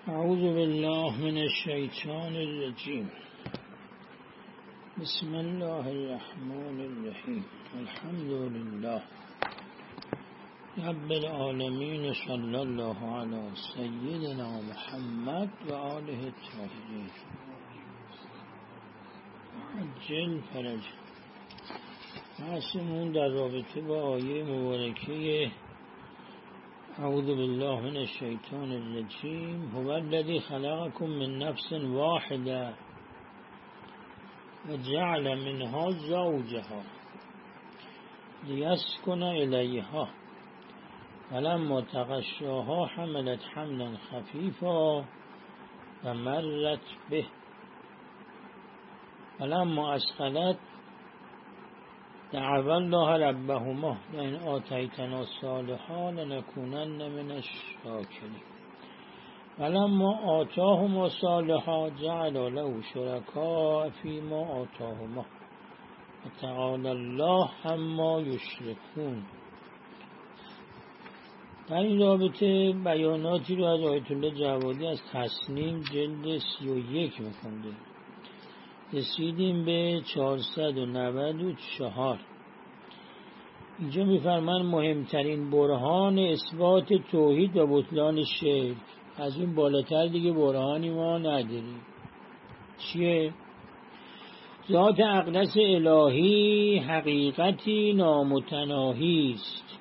اعوذ بالله من الشیطان الرجیم. بسم الله الرحمن الرحیم. الحمد لله رب العالمین، صلی الله علی سیدنا محمد و آله الطاهرین عجل فرج. بحثمون در رابطه با آیه مبارکه اعوذ بالله من الشیطان الرجیم. هو الذی خلقکم من نفس واحده و جعل منها زوجها لیسکن الیها فلما تغشاها حملت حملا خفیفا و مرت به فلما اثقلت دعوا الله ربهما لئن آتیتنا الصالحات لنکونن من الشاکرین فلما آتاهما الصالحات جعل له شرکاء فیما آتاهما وتعالی الله عما یشرکون. در این رابطه بیاناتی رو از آیت الله جوادی از تصنیم جلد 31 می‌خوندیم. رسیدیم به 494. اینجا می‌فرمان مهمترین برهان اثبات توحید و بطلان شرک. از این بالاتر دیگه برهانی ما نداریم. چیه؟ ذات اقدس الهی حقیقتی نامتناهی است.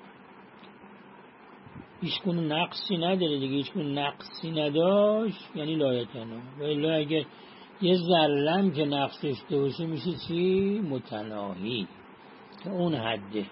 هیچ گونه نقصی نداره دیگه. هیچ گونه نقصی نداشت یعنی لایتناهی. و الا اگر یه ذره‌ام که نقص داشته باشه میشه چی؟ متناهی. تا اون حده.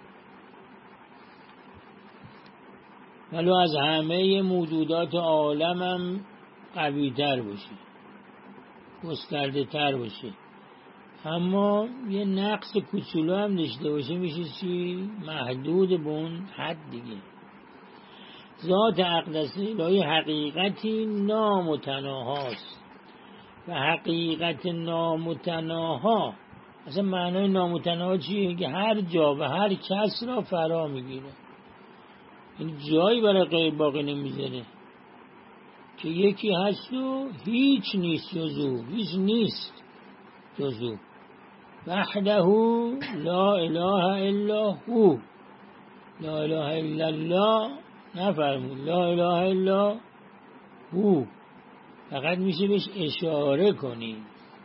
ولو از همه موجودات عالمم قوی تر باشه، گسترده تر باشه، اما یه نقص کوچولو هم داشته باشه میشه چی؟ محدود به اون حد دیگه. ذات اقدس الهی حقیقتی نامتناهاست. و حقیقت نامتناها اصلا معنای نامتناها چیه؟ که هر جا و هر کس را فرا میگیره. این جایی برای غیر باقی نمیذاره که یکی هست و هیچ نیست جزو، هیچ نیست جزو. وحده لا اله الا هو. لا اله الا الله نفرمود، لا اله الا هو. فقط میشه بهش اشاره کنی.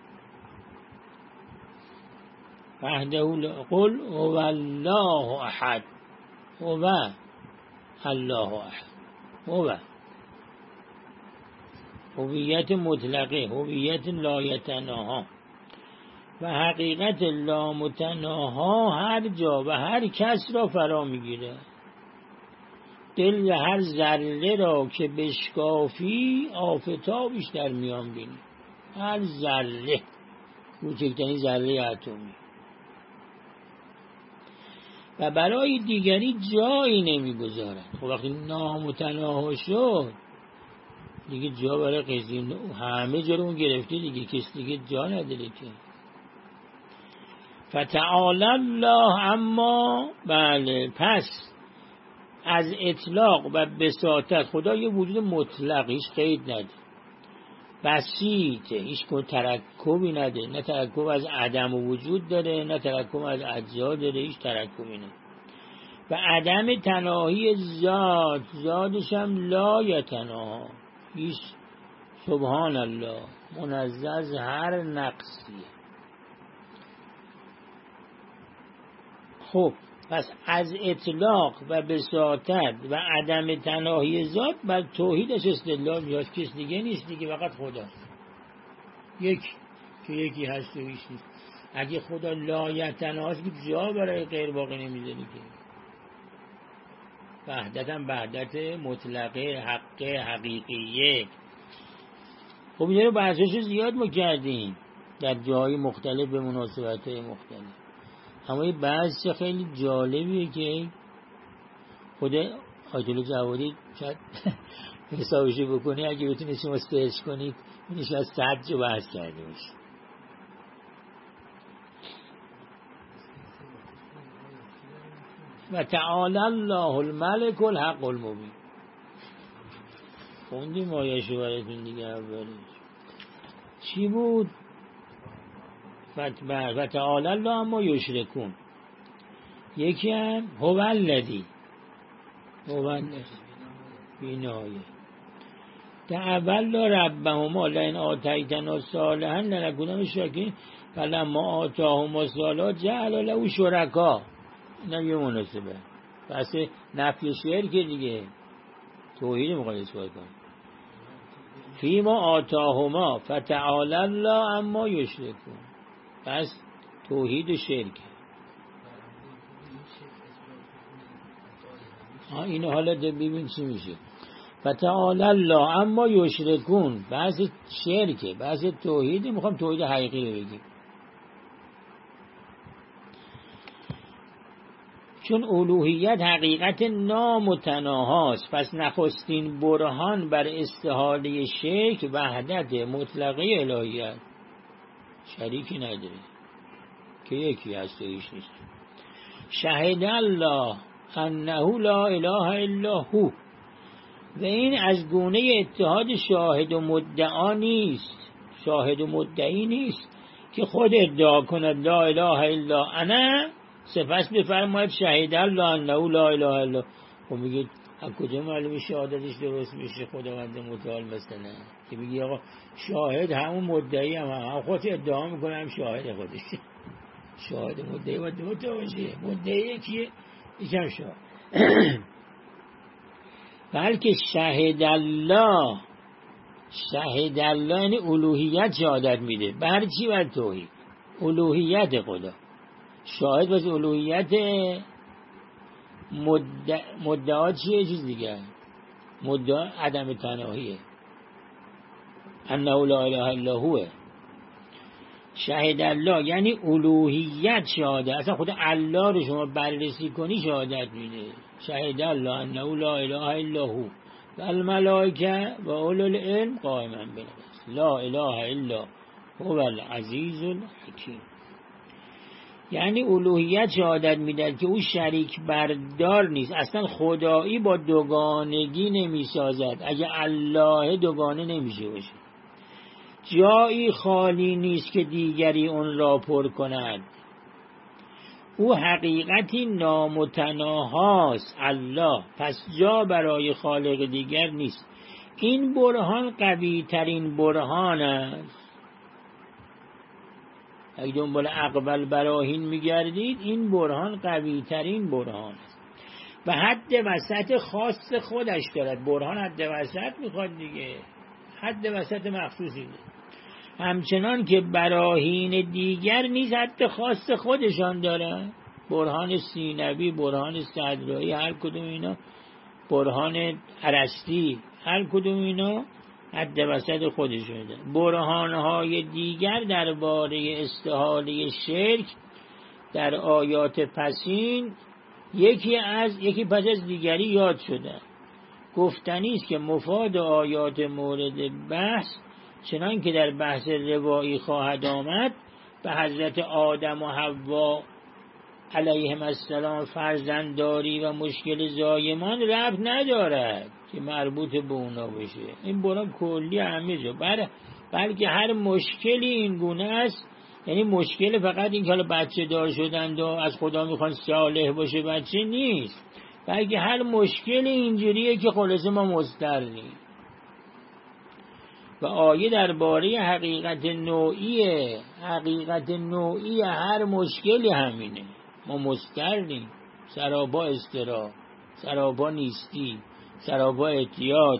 وحده قل هو الله احد. هو الله احد. هو هویت مطلقه، هویت لایتناها و حقیقت لامتناها هر جا و هر کس را فرا میگیره. دل هر ذره را که بشکافی آفتابش در میان بینی. هر ذره، کوچکترین ذره اتمی. و برای دیگری جایی نمیگذارد. خب وقتی نامتناها شد دیگه جا برای قضیه همه جا رو اون گرفته دیگه، کسی دیگه جا نداره که. فتعالی الله عما. بله، پس از اطلاق و بساطت خدا یه وجود مطلق، هیچ قید نداره، بسیطه، هیچ ترکبی نداره. نه ترکب از عدم و وجود داره، نه ترکب از اجزا داره، هیچ ترکبی نه. و عدم تناهی ذات، ذاتش هم لا یتناها، هیچ، سبحان الله، منزه از هر نقصیه. خب پس از اطلاق و بساطت و عدم تناهی ذات بر توحیدش استدلال میاد. کس دیگه نیست دیگه، فقط خداست. یکی هست و هیچ نیست. اگه خدا لایتناهاست که جا برای غیر باقی نمیذاری که. وحدت هم وحدت مطلقه، حق حقیقیه. خب این رو بحثش زیاد ما کردیم در جاهای مختلف به مناسبت‌های مختلف. اما یه بحث خیلی جالبیه که خود آیت الله جوادی شاید حسابشو بکنی، اگه بتونید شما سرچ کنید این شاید 100 جو بحث کرده باشه. و تعالی الله الملک الحق المبین. خوندیم آیه‌شو براتون دیگه. اولش چی بود؟ فتعالی الله عما یشرکون. یکی هم هو الذی بینایه تعالی ربهما لئن آتیتنا صالحا لنکونن من الشاکرین فلما آتاهما الصالحات جعل له شرکا. اینم یه مناسبه. پس نفی شرک دیگه، توحید میخواد اثبات کنه. فیما آتاهما فتعالی الله عما یشرکون. پس توحید و شرک. اینو حالا ببین چی میشه. فتعالی الله عما یشرکون، بحث شرکه، بحث توحید. میخوام توحید حقیقی رو بگیم، چون الوهیت حقیقت نامتناهاست. پس نخستین برهان بر استحاله شرک وحدت مطلقه الهیت، شریکی نداره که یکی هست و هیچ نیست. شهد الله انه لا اله الا هو. و این از گونه اتحاد شاهد و مدعا نیست، شاهد و مدعی نیست که خود ادعا کند لا اله الا انا، سپس بفرماید شهد الله انه لا اله الا. خب میگید از کجا معلومه شهادتش درست میشه؟ خداوند متعال مثلا که میگی آقا شاهد همون مدعی هم خودش ادعا میکنه، هم شاهد خودش. شاهد مدعی باید دو تا باشه. مدعی کیه؟ یکم شاهد. بلکه شهد الله یعنی الوهیت شهادت میده. بر چی؟ بر توحید، الوهیت خدا. شاهد بس الوهیت، مدعا چیه؟ چیز دیگه. مدعا عدم تناهیه، انه لا اله الا هو. شهد الله یعنی الوهیت شهادت. اصلا خود الله رو شما بررسی کنی شهادت میده. شهد الله انه لا اله الا هو و الملائکه و اولو العلم قائما بالقسط لا اله الا هو العزیز الحکیم. یعنی الوهیت شهادت میده که او شریک بردار نیست، اصلا خدایی با دوگانگی نمیسازد. اگه الله دوگانه نمیشه باشه، جایی خالی نیست که دیگری اون را پر کند. او حقیقتی نامتناهاست الله، پس جا برای خالق دیگر نیست. این برهان قوی ترین برهان است. اگه دنبال اقبل براهین میگردید، این برهان قوی ترین برهان است و حد وسط خاص خودش دارد. برهان حد وسط میخواد دیگه، حد وسط مخصوصی دارد. همچنان که براهین دیگر نیز حد خاص خودشان دارن. برهان سینوی، برهان صدرایی، هر کدوم اینا، برهان ارسطی، هر کدوم اینا حد وسط خودشون دارن. برهانهای دیگر درباره استحاله شرک در آیات پسین یکی پس از دیگری یاد شده. گفتنی است که مفاد آیات مورد بحث چنان که در بحث روایی خواهد آمد به حضرت آدم و حوا علیهم السلام فرزندداری و مشکل زایمان ربط ندارد که مربوط به اونا بشه. این برای کلی همه جا، بلکه هر مشکلی این گونه است. یعنی مشکل فقط این که حالا بچه دار شدند و از خدا میخوان صالح باشه بچه نیست، بلکه هر مشکل اینجوریه که خلاصه ما مضطریم. و آیه درباره حقیقت نوعی هر مشکلی همینه. ما مضطریم، سرابا اضطراب، سرابا نیستی، سرابا احتیاج.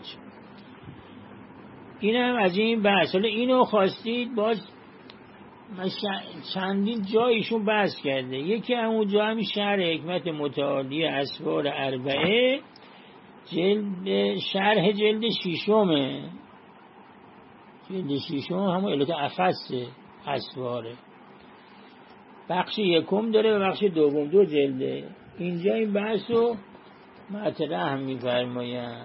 این هم از این بحث. حالا اینو خواستید باز من چندین جایشون بحث کرده. یکی همون جا همین شرح حکمت متعالی اسفار اربعه، شرح جلد شیشمه. جلد شیشم همون علت اخص اسفاره، بخش یکم داره و بخش دوم، دو جلده. اینجا این بحث رو مطرح می‌فرماید.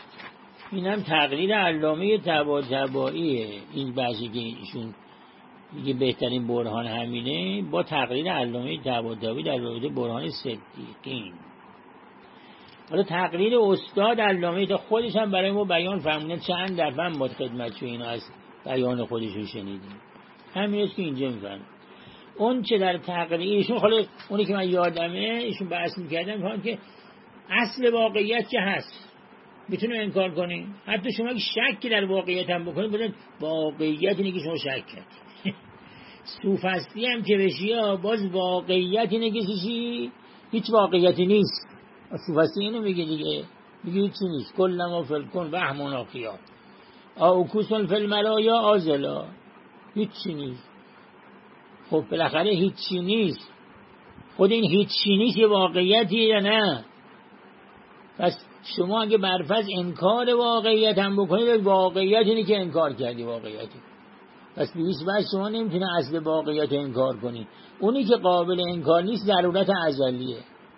اینم تقریر علامه طباطبائیه. این بحثی که ایشون میگه بهترین برهان همینه با تقریر علامه طباطبایی در رابطه برهان صدیقین. حالا تقریر استاد علامه تا خودش هم برای ما بیان فرمونه، چند دفعه ما خدمتشو اینو از بیان خودش رو شنیدیم. همین است که اینجا میفرمونه. اون چه در تقریرشون، حالا اونی که من یادمه ایشون بحث میکردم میفهم که اصل واقعیت چه هست میتونه انکار کنی. حتی شما که شکی در واقعیت هم بکنید بودن واقعیت اینه که شما شک کردید. سوفستی هم که بشی باز واقعیت اینه که هیچ واقعیتی نیست. سوفستی اینو میگه دیگه، میگه هیچی نیست. کل ما فلکن وهم و خیال اوکوسون فی المرایا آزلا، هیچی نیست. خب بالاخره هیچی نیست، خود این هیچی نیست یه واقعیتیه یا نه؟ پس شما اگه برفض انکار واقعیت هم بکنید، واقعیت اینه که انکار کردی واقعیتی. پس بیش بعد شما نمیتونه اصل واقعیت انکار کنی. اونی که قابل انکار نیست ضرورت ازلیه.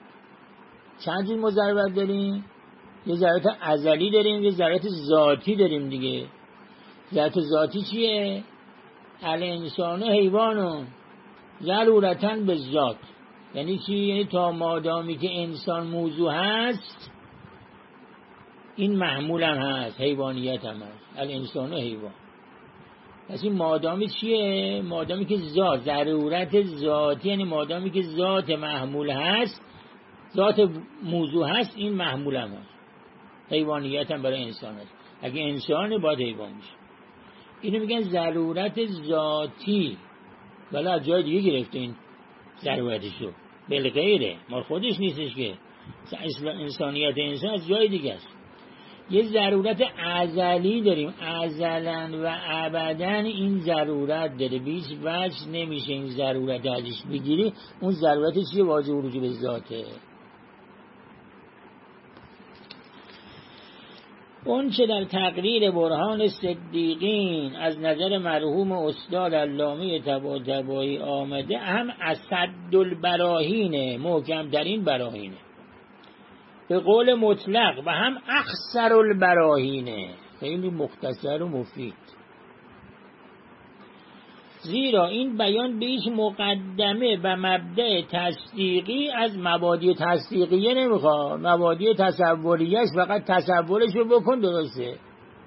چند جور ما ضرورت داریم؟ یه ضرورت ازلی داریم، یه ضرورت ذاتی داریم دیگه. ضرورت ذاتی چیه؟ الانسان و حیوانو ضرورتاً به ذات. یعنی چی؟ یعنی تا مادامی که انسان موضوع هست این محمول هم هست، حیوانیت هم هست. الانسان و حیوان. پس این مادامی چیه؟ مادامی که ذات، ضرورت ذاتی، یعنی مادامی که ذات محمول هست، ذات موضوع هست، این محمول هم هست. حیوانیت هم برای انسان هست. اگه انسان باید حیوان میشه. اینو میگن ضرورت ذاتی. ولی از جای دیگه گرفته این ضرورتشو، بالغیره، ما خودش نیستش که. انسانیت انسان از جای دیگه است. یه ضرورت ازلی داریم، ازلا و ابدا این ضرورت داره، بیش وجه نمیشه این ضرورت ازش بگیری. اون ضرورت چیه؟ واجب ورود به ذاته. اون چه در تقریر برهان صدیقین از نظر مرحوم استاد علامه طباطبایی آمده، هم اسد البراهینه، محکم ترین براهینه به قول مطلق، و هم اخسر البراهینه، خیلی مختصر و مفید. زیرا این بیان به هیچ مقدمه و مبدأ تصدیقی از مبادی تصدیقیه نمیخواد. مبادی تصوریش فقط تصورشو بکن درسته.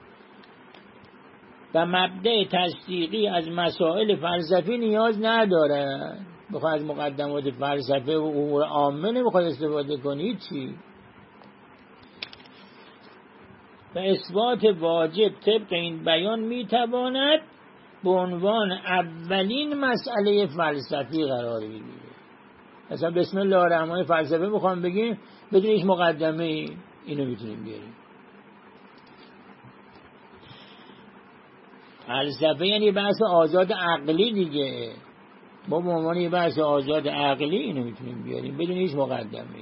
و مبدأ تصدیقی از مسائل فلسفی نیاز نداره. بخواد از مقدمات فلسفه و امور عامه نمیخواد استفاده کنی چی؟ و اثبات واجب طبق این بیان میتواند به عنوان اولین مسئله فلسفی قرار بگیره. مثلا بسم الله الرحمن الرحیم فلسفه میخوام بگیم بدون هیچ مقدمه اینو میتونیم بیاریم. فلسفه یعنی بحث آزاد عقلی دیگه. ما به عنوان یه بحث آزاد عقلی اینو میتونیم بیاریم بدون هیچ مقدمه.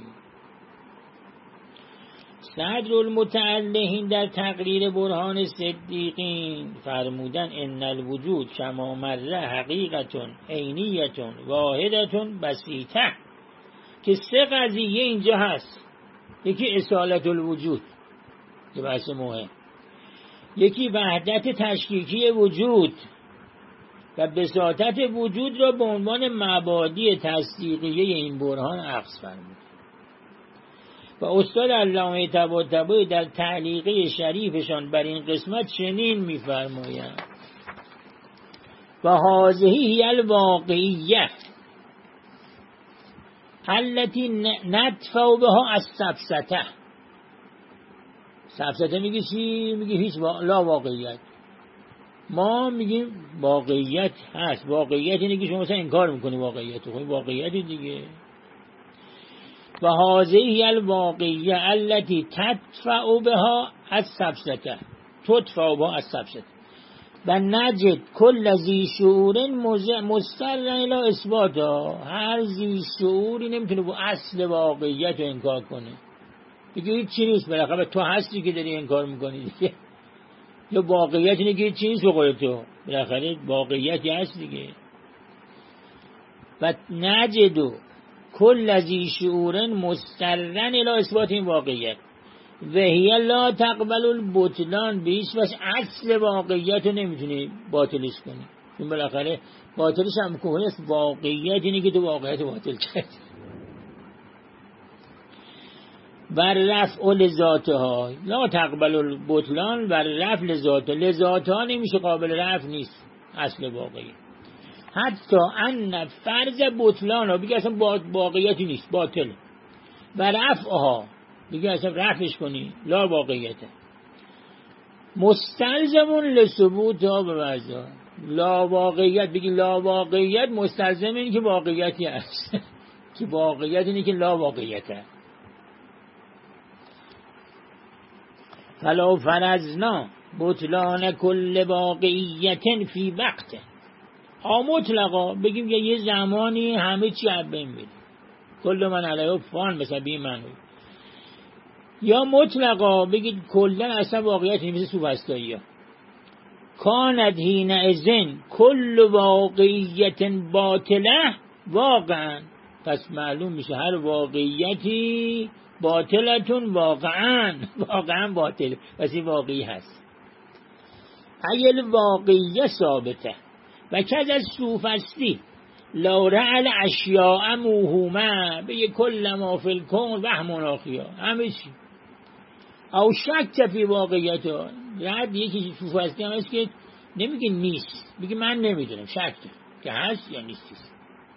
صدر المتعلهین در تقریر برهان صدیقین فرمودن ان الوجود کما مره حقیقتون عینیتون واحدتون بسیطه، که سه قضیه اینجا هست. یکی اصالت الوجود که بحث مهم، یکی وحدت تشکیکی وجود و بساطت وجود را به عنوان مبادی تصدیقیه این برهان اخذ فرمود. و استاد علامه طباطبایی در تعلیقه شریفشان بر این قسمت چنین می‌فرمایند: و هذه هی الواقعیه التي ندفع بها السفسطه. سفسطه میگه چی؟ میگه هیچ لا واقعیت. ما میگیم واقعیت هست. واقعیت اینه که شما مثلا انکار میکنی واقعیت. خب واقعیتی دیگه. و هذه هی الواقعیه التي تدفع بها السفسطه، تدفع بها السفسطه. و نجد کل ذی شعور مستر الی اثباتا. هر ذی شعوری نمیتونه با اصل واقعیت رو انکار کنه. دیگه هیچ چیزی نیست. بالاخره تو هستی که داری انکار میکنی دیگه. یا واقعیت اینه که هیچ چیزی نیست به قول تو. بالاخره واقعیتی هست دیگه. و نجد کل ذی شعور مسترن الی اثبات این واقعیت و هی لا تقبل البطلان. به هیچ وجه اصل واقعیت رو نمیتونی باطلش کنی. چون بالاخره باطلش هم کفر است، واقعیت اینه که تو واقعیت باطل کرد. بر رفع لذاتها لا تقبل البطلان، بر رفع لذاتها نمیشه، قابل رفع نیست اصل واقعی. حتی ان فرض بطلان ها بگه اصلا واقعیتی نیست، باطل. بر رفعها بگه اصلا رفعش کنی لا واقعیته. مستلزمون لثبوت ها به وضع لا واقعیت، بگی لا واقعیت مستلزم این که واقعیتی هست که واقعیت اینه که لا واقعیته. فلو فرضنا بطلان کل واقعیت فی وقت مطلقا، بگیم یه زمانی همه چی از بین میره، کل من علیه فان مثلا بی منوی، یا مطلقا بگید کلا اصلا واقعیت مثل سوفسطایی ها. کاند حین اذن کل واقعیت باطله واقعا، پس معلوم میشه هر واقعیتی باطلتون واقعا باطل، پس این واقعی هست. ایل واقعیه ثابته و کز از سوفستی لا رعل اشیاء موهومه، به کل ما فی الکون وهم آخیا، همه چی او شک فی واقعیت ها. رد یکی سوفستی هم هست که نمیگه نیست، میگه من نمیدونم، شک که هست یا نیست.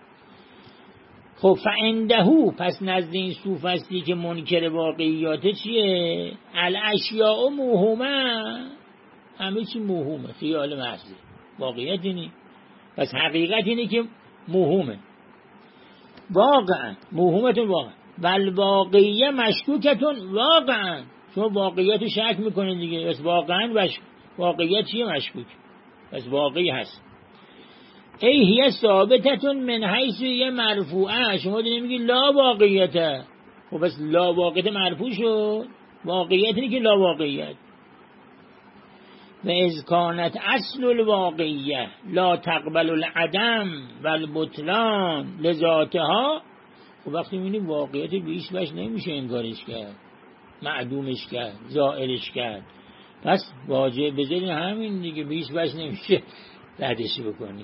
خب فعندهو، پس نزد این سوفستی که منکر واقعیات چیه؟ الاشیاء موهومه، همه چی موهومه، خیال محضی، واقعیت اینی. پس حقیقت اینه که موهومه، واقعا موهومتون واقعا، والواقعیه مشکوکتون واقعا، شما واقعیت شک میکنین دیگه، پس واقعا واقعیت چیه؟ مشکوک، پس واقعی هست. ای هی ثابتتون من حیث یه مرفوعه، شما دیگه نمیگی لا واقعیته، خب بس لا واقعیت مرفوع شد، واقعیت اینه که لا واقعیت. و از کانت اصل الواقعیه لا تقبل العدم والبطلان لذاتها، خب وقتی میبینی واقعیت بیش بش نمیشه انکارش کرد، معدومش کرد، زائلش کرد، پس واجب بذارین همین دیگه، بیش بش نمیشه ردش بکنی.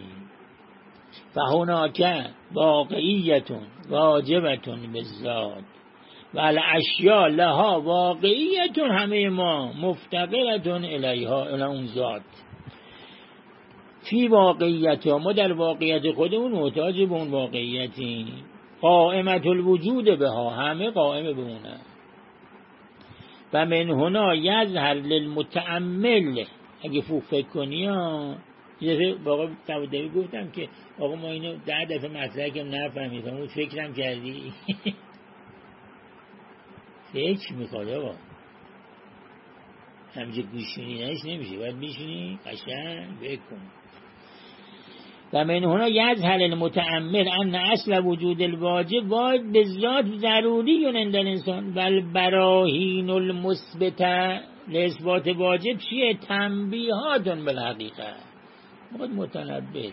فهناک واقعیتون واجبتون بالذات و الاشیاء لها واقعیتون، همه ما مفتقرتون الیها، الی اون ذات. فی واقعیت ها، ما در واقعیت خودمون محتاج به اون واقعیتی. قائمت الوجود بها، همه قائم به اونه. و من هنا یظهر للمتأمل، اگه خوب فکر کنی ها، یه دفعه باقا تبادلی گفتم که آقا ما اینو 10 دفعه مطرح کردم نفهمیدم، اون فکرم کردی فکر میخواد آقا، همینجا گوشونینش نمیشه، باید میشونی قشنگ بکن. و من هنا یظهر المتأمل ان اصل وجود الواجب واجب بذات ضروری عند الانسان و البراهین المثبته لاثبات واجب چیه؟ تنبیهات بالحقیقه، باید متنبه.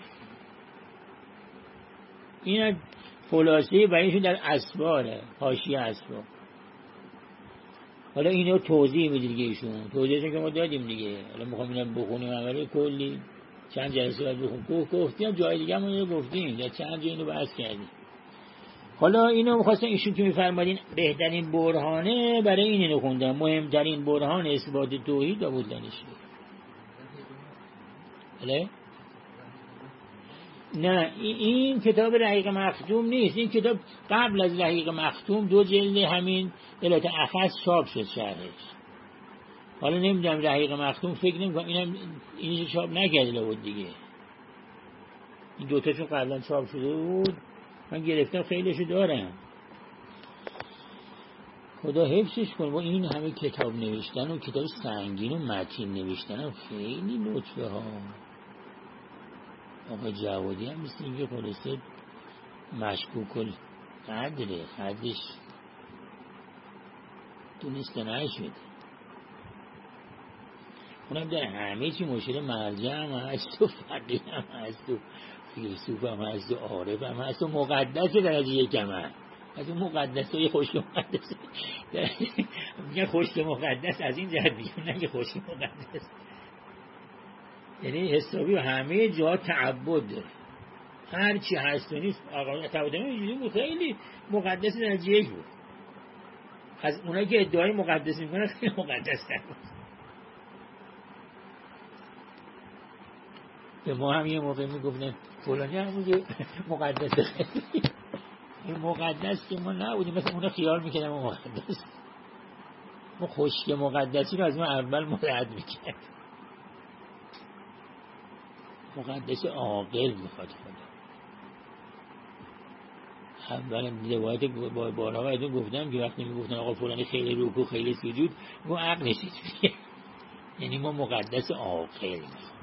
این خلاصه بیانشون در اسباره، حاشیه اسبار. حالا اینو توضیح میده دیگه، ایشون توضیحشون که ما دادیم دیگه، حالا میخوام اینم بخونیم اولی کلی چند جلسه باید بخونیم، گفتیم جای دیگه هم اینو گفتیم، یا چند جای اینو بحث کردیم. حالا اینو میخواستم ایشون که میفرمادین بهترین برهانه برای اینو خوندم، مهمترین برهان اثبات توحید و بودنش. بله؟ نه این کتاب رحیق مختوم نیست، این کتاب قبل از رحیق مختوم 2 جلد همین علت اخص چاپ شد شرحش. حالا نمیدونم رحیق مختوم فکر نمیکنم اینو چاپ نکرده بود دیگه، این 2 تاشون قبلا چاپ شده بود، من گرفتم خیلیشو دارم. خدا حفظش کنه، با این همه کتاب نوشتن و کتاب سنگین و متین نوشتن خیلی لطفه ها. آقا جوادی هم مثل اینکه خلاصه مشکوک القدره، قدرش دونسته نشده. اونم در همه چی مشکل مرجع هم هست و فقیه هم هست و فیلسوف هم هست و عارف هم هست و مقدس درجه یکم هست. از اون مقدس های خشک مقدس میگن خشک مقدس از این جهت میگن، نه که خشک مقدس. یعنی حسابی همه جا تعبد داره، هر چی هست و نیست. آقا تعبد اینجوری بود، خیلی مقدس درجه بود. از اونایی که ادعای مقدس میکنن خیلی مقدس تر بود. به ما هم یه موقع میگفتن فلانی هم مقدس، خیلی این مقدس که ما نبودیم، مثلا اونا خیال میکنن ما مقدس، ما خشک مقدسی رو از ما اول مرد میکرد. مقدس عاقل میخواد خدا. اولا روایت بارها بهتون گفتم که وقتی میگفتن آقا فلانی خیلی رکوع خیلی سجود، ما عقل نشید میگه، یعنی ما مقدس عاقل میخواد.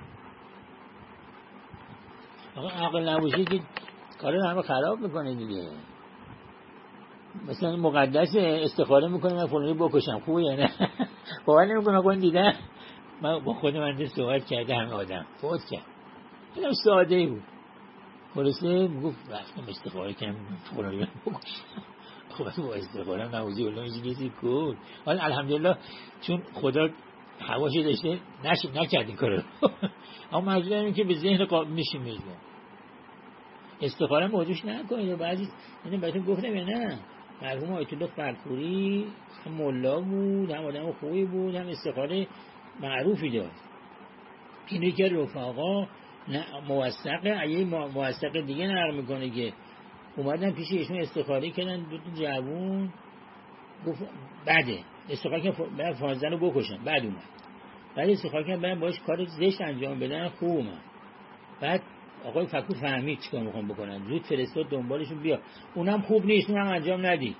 آقا عقل نباشه که کار رو همه خراب میکنه دیگه. مثلا مقدس استخاره میکنه من فلانی بکشم، خوبه یا نه؟ باور نمیکنه. آقا دیدن من با خود من صحبت کرده، همه آدم فوت کرد، اینم ساده ای بود. خلاصه میگفت رفتم استخاره کنم فلانی من بکشم. خب با استخاره نوزی الله اینجوری چیزی کن. حالا الحمدلله چون خدا حواشی داشته نکرد این کارو. اما مجبورم این که به ذهن قابل میشیم میزون استخاره موجوش نکنید. بعضی یعنی بهتون گفتم یا نه، مرحوم آیت الله فرپوری هم ملا بود، هم آدم خوبی بود، هم استخاره معروفی داشت. اینو که رفقا موثقه، یه موثقه دیگه نقل میکنه که اومدن پیش ایشون استخاره کردن، دو تا جوون گفت بده استخاره که برای فازن رو بکشن. بعد اومد بعد استخاره کردن برای باش کار زشت انجام بدن، خوب اومد. بعد آقای فکو فهمید چیکار میخوام بکنن، زود فرستاد دنبالشون بیا. اونم خوب نیست، اونم انجام ندید.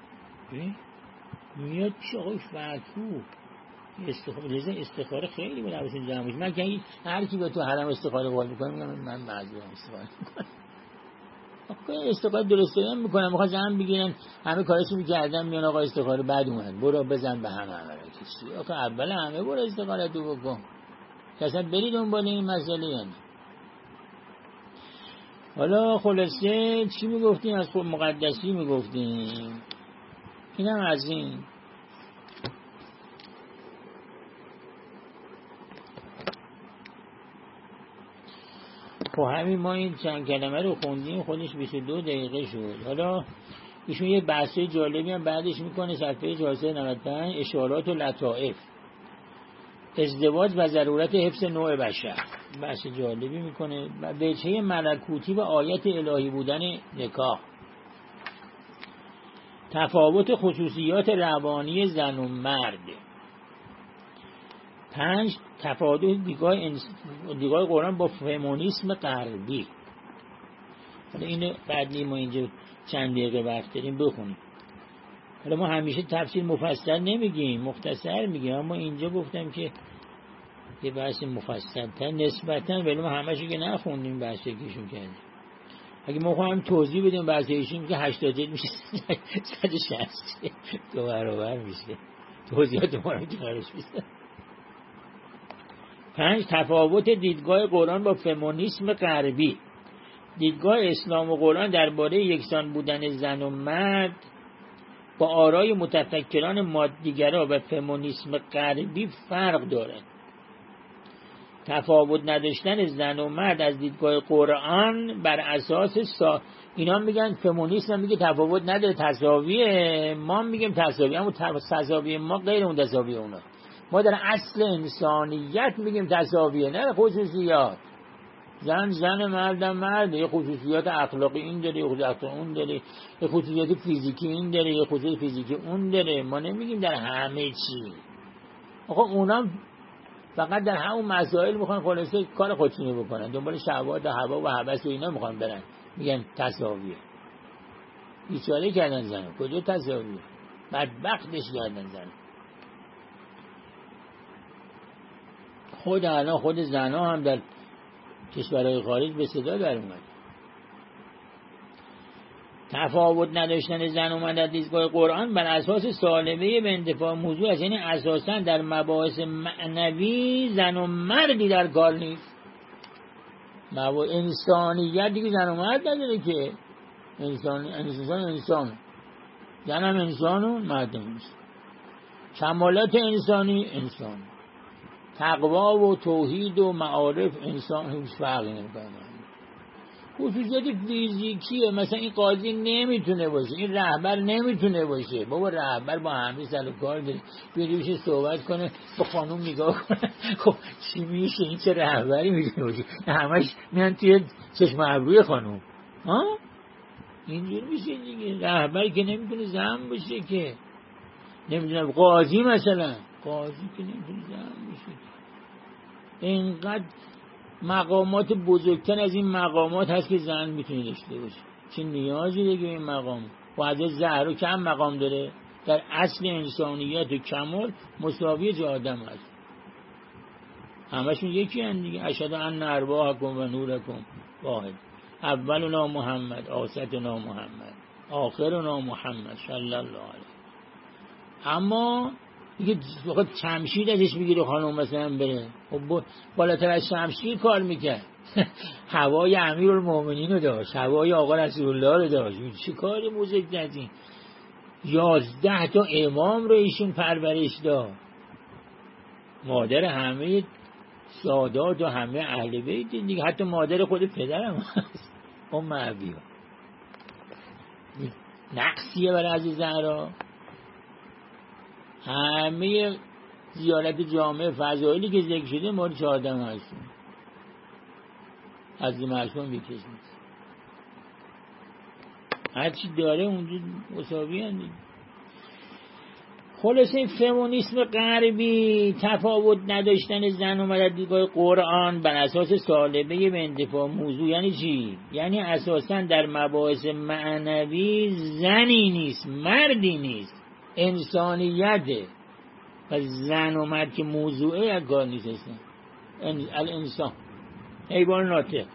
میاد پیش آقای فکو استخاره خیلی بود عروسون جمع بود. من که هر کی به تو حرم استخاره قول میکنه میگم من معذورم استخاره میکنم. آقا استخاره درسته هم میکنم، میخواد جمع بگیرن همه کارشون میکردن، میان آقا استخاره بعد اومد برو بزن به همه کسی. آقا اول همه برو استخاره تو بکن که اصلا بری دنبال این مسئله. یعنی حالا خلاصه چی میگفتیم؟ از خود مقدسی میگفتیم. اینم از این. خب همین ما این چند کلمه رو خوندیم، خودش 22 دقیقه شد. حالا ایشون یه بحثی جالبی هم بعدش میکنه، صفحه 495 اشارات و لطائف، ازدواج و ضرورت حفظ نوع بشر. بحث جالبی میکنه. وجهه ملکوتی و آیت الهی بودن نکاح، تفاوت خصوصیات روانی زن و مرد. 5 تفاوت دیدگاه قرآن با فمینیسم غربی. حالا اینو بعدی ما اینجا چند دقیقه وقت داریم بخونیم. حالا ما همیشه تفسیر مفصل نمیگیم، مختصر میگیم، اما اینجا گفتم که یه بحث مفصل تر نسبتاً، ولی ما همشو که نخوندیم بحثی کهشون کردیم. اگه ما خواهم توضیح بدیم بحث ایشون که 80 جلد میشه 160 دو برابر میشه. توضیحات ما رو کنارش میشه. 5 تفاوت دیدگاه قرآن با فمینیسم غربی. دیدگاه اسلام و قرآن درباره یکسان بودن زن و مرد با آرای متفکران مادیگرا و فمینیسم غربی فرق دارد. تفاوت نداشتن زن و مرد از دیدگاه قرآن بر اساس اینا میگن فمینیسم میگه تفاوت نداره، تساویه. ما میگیم تساویه، اما تساوی ما غیر اون تساوی اونا. ما در اصل انسانیت میگیم تساویه، نه خصوصیات. زن مردم مرد، یه خصوصیات اخلاقی این داره، یه خصوصیات اون داره، یه خصوصیات فیزیکی این داره، یه خصوصیات فیزیکی اون داره. ما نمیگیم در همه چی. آقا اونا فقط در همون مسائل میخوان خلاصه کار خودشونو بکنن، دنبال شهوات و هوا و هوس و اینا میخوان برن، میگن تساویه. بیچاره کردن زن، کجا تساویه؟ بدبختش کردن زن. خود زنها هم در کشورهای خارج به صدا در اومد. تفاوت نداشتن زن و مرد در دیدگاه قرآن بر اساس سالمه به انتفاع موضوع است، یعنی اساسا در مباحث معنوی زن و مردی در کار نیست. انسانیت دیگه زن و مرد نداره که. انسان زن هم انسان و مرد هم انسان. کمالات انسانی انسان. تقوا و توحید و معارف انسان هیچ فرقی نمیکنه. خصوصیت فیزیکیه، مثلا این قاضی نمیتونه باشه، این رهبر نمیتونه باشه. بابا رهبر با همه سر و کار داره، بیشه صحبت کنه، با خانوم نگاه کنه. خب چی میشه؟ این چه رهبری میتونه باشه؟ همش میان توی چشم ابروی خانوم. ها اینجور میشه دیگه. رهبر که نمیتونه زن باشه که، نمیدونم قاضی مثلا، قاضی که نمیتونه زن باشه. اینقدر مقامات بزرگتر از این مقامات هست که زن میتونه داشته باشه. چه نیازی دیگه به این مقام؟ و حضرت زهرا کم مقام داره؟ در اصل انسانیت و کمال مساوی جا آدم هست. همشون یکی هست دیگه. اشهد ان ارواحکم و نورکم واحد. اولنا محمد، آخرنا محمد، آخرنا محمد صلی الله علیه. اما دیگه وقت شمشیر ازش میگیره خانم مثلا بره، خب بالاتر از شمشیر کار میکرد. هوای امیرالمومنین رو داشت، هوای آقا رسول الله رو داشت. چه کاری بزرگ از این؟ 11 تا امام رو ایشون پرورش داد، مادر همه سادات و همه اهل بیت دیگه، حتی مادر خود پدرم هست ام عبیه. نقصیه برای عزیز زهرا. همه زیارت جامعه فضائلی که ذکر شده مال 14 معصوم، از معصوم بیکشید هرچی داره اونجا مساوی هستی. خلاصه این فمینیسم غربی، تفاوت نداشتن زن و مرد دیدگاه قرآن بر اساس سالبه به انتفاع موضوع یعنی چی؟ یعنی اساسا در مباحث معنوی زنی نیست مردی نیست، انسانیته. و زن و مرد که موضوعه از کار نیست اصلا. الانسان حیوان ناطق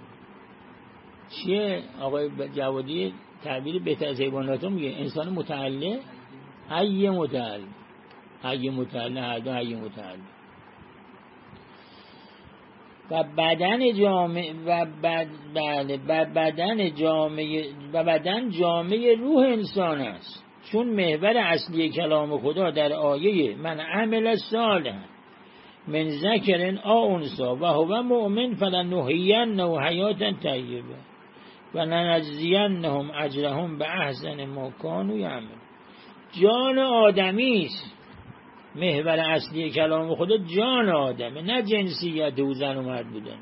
چیه؟ آقای جوادی تعبیر بهتر از حیوان ناطق میگه انسان متعلق، حی متعلق، حی متعلق، هر دو حی متعلق. و بدن جامعه و بدن جامعه روح انسان است، چون محور اصلی کلام خدا در آیه من عمل صالحا من ذکر او انثی و هو مؤمن فلنحیینه حیاتا طیبه و لنجزینهم اجرهم باحسن ما کانوا یعملون. جان آدمی است، محور اصلی کلام خدا جان آدمه، نه جنسیت او زن و مرد بودن.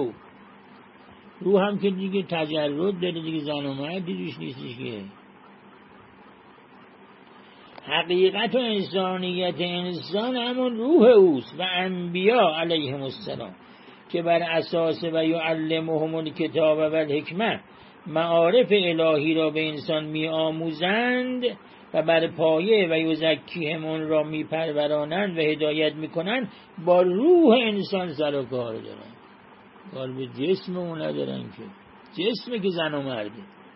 روح هم که دیگه تجرد داره دیگه، زن و مرد دیگه نیستش که. حقیقت و انسانیت انسان همون روح اوست و انبیا علیهم السلام که بر اساس و یعلمهم الکتاب و الحکمه معارف الهی را به انسان می آموزند و بر پایه و یزکیهم اون را می پرورانند و هدایت می کنند، با روح انسان سر و کار دارن، کار به جسم اون ندارن که جسم که زن و مرده،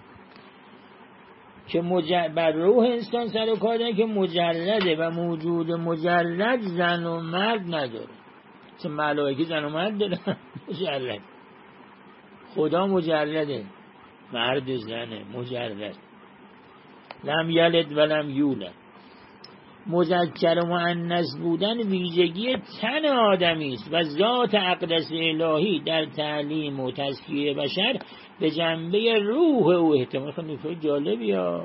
که بر روح انسان سر و کار دارن که مجرده و موجود مجرد زن و مرد نداره. چه ملائکه زن و مرد دارن؟ مجرد. خدا مجرده، مرد و زنه مجرد. لم یلد و لم یولد. مذکر و مؤنث بودن ویژگی تن آدمی است و ذات اقدس الهی در تعلیم و تزکیه بشر به جنبه روح او احتمال. خیلی نکته جالبی ها.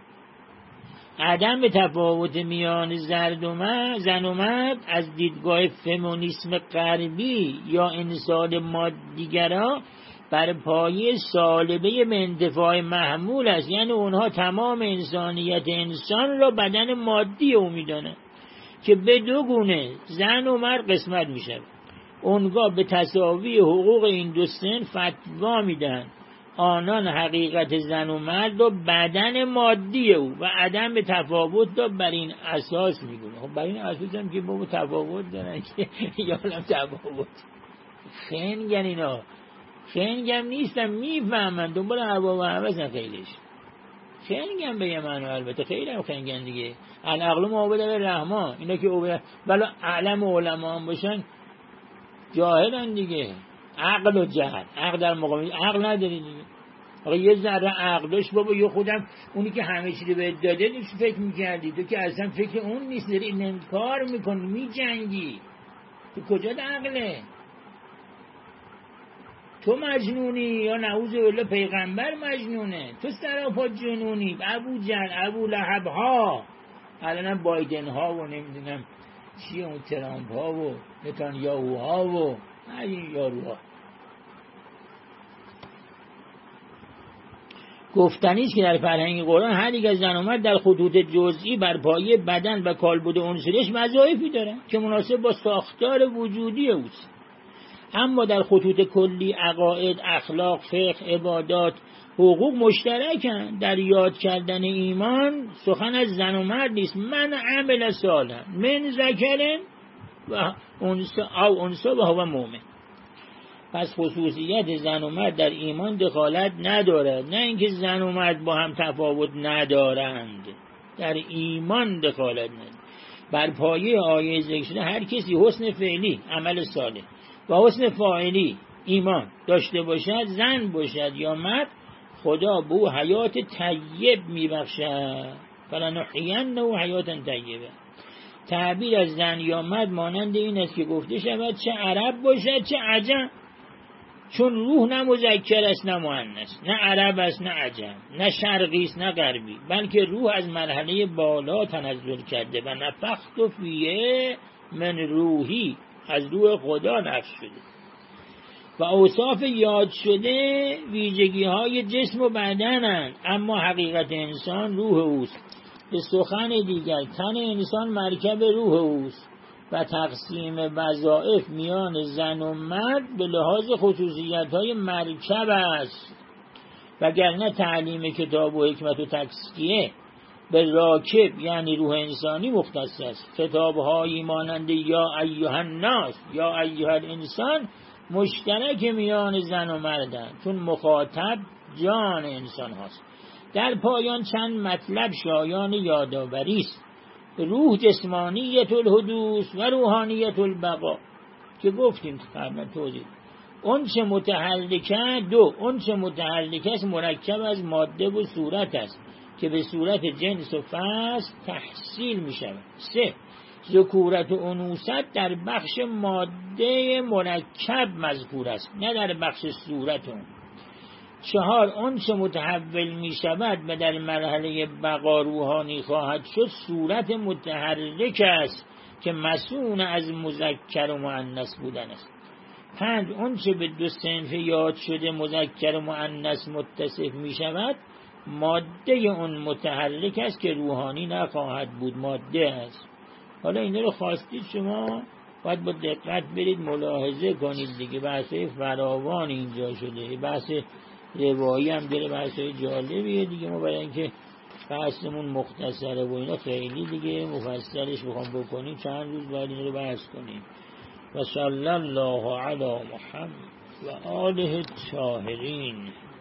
عدم تفاوت میان زن و مرد از دیدگاه فمینیسم غربی یا انسان مادیگرا بر پایه سالبه به انتفاع محمول است، یعنی اونها تمام انسانیت انسان را بدن مادی او میدانند که به دو گونه زن و مرد قسمت میشه. اونگاه به تساوی حقوق این دو صنف فتوا میدن. آنان حقیقت زن و مرد و بدن مادی او و عدم تفاوت را بر این اساس میگونه. خب بر این اساس هم که بابا تفاوت دارن که یالم تفاوت خنگن اینا، خنگم نیستم، میفهمن دنبال ارباب و هوسن. خیلیش خنگم به یه معنی، البته خیلی هم خنگن دیگه. العقل معابد الرحمن، اینا که بلا اعلم علما هم باشن جاهلن دیگه. عقل و جهل، عقل در مقابل عقل نداری دیگه. آقا یه ذره عقل داشت بابا، یه خودم اونی که همه چیزی بهت داده نیست فکر میکردی، تو که اصلا فکر اون نیست، داری انکار میکنی، میجنگی. تو کجا عقله؟ تو مجنونی یا نعوذ بالله پیغمبر مجنونه؟ تو سراپا جنونی. ابو جهل، ابو لهب ها، الان بایدن ها و نمیدونم چیه اون ترامپ ها و نتانیاهو ها و این یاروها. گفتنیست که در فرهنگ قرآن هر یک از زن و مرد در خطوط جزئی بر پایه بدن و کالبد عنصریش وظایفی دارن که مناسب با ساختار وجودی اوست، اما در خطوط کلی عقاید، اخلاق، فقه، عبادات، حقوق مشترکن. در یاد کردن ایمان سخن از زن و مرد نیست. من عمل صالحا من ذکر و انثی و هو مؤمن. پس خصوصیت زن و مرد در ایمان دخالت ندارد، نه اینکه زن و مرد با هم تفاوت ندارند، در ایمان دخالت ندارد. بر پایه آیه ذکر شده هر کسی حسن فعلی عمل صالح و حسن فاعلی ایمان داشته باشد، زن باشد یا مرد، خدا به او حیات طیب میبخشد. فلنحینه حیات طیبه. تعبیر از زن یا مرد مانند این است که گفته شود چه عرب باشد چه عجم، چون روح نه مذکر است نه مؤنث، نه عرب است نه عجم، نه شرقی است نه غربی، بلکه روح از مرحله بالا تنزل کرده و نفخت فیه من روحی، از روح خدا نفخ شده. و اوصاف یاد شده ویژگی های جسم و بدنند، اما حقیقت انسان روح اوست. به سخن دیگر تن انسان مرکب روح اوست و تقسیم وظایف میان زن و مرد به لحاظ خصوصیت های مرکب است، وگرنه تعلیم کتاب و حکمت و تزکیه به راکب یعنی روح انسانی مختص است. خطاب‌هایی مانند یا ایها الناس یا ایها الانسان مشترک میان زن و مردند، چون مخاطب جان انسان هاست. در پایان چند مطلب شایان یادآوری است. روح جسمانیت الحدوث و روحانیت البقا که گفتیم قبلا توضیح. اون چه متحرک است مرکب از ماده و صورت است که به صورت جنس و فصل تحصیل می شود. 3. ذکورت و انوثت در بخش ماده مرکب مذکور است، نه در بخش صورت اون. 4. اون چه متحول می شود و در مرحله بقا روحانی خواهد شد صورت متحرک است که مسئول از مذکر و مؤنث بودن است. 5. اون چه به دو صنف یاد شده مذکر و مؤنث متصف می شود ماده اون متحرک است که روحانی نخواهد بود، ماده است. حالا این رو خواستید شما باید با دقت برید ملاحظه کنید دیگه. بحثای فراوان اینجا شده، بحث روایی هم داره، بحثای جالبیه دیگه. ما برای اینکه بحثمون مختصره و اینا خیلی دیگه مفصلش بخوام بکنیم چند روز باید این رو بحث کنیم. و صلی الله علی محمد و آله الطاهرین.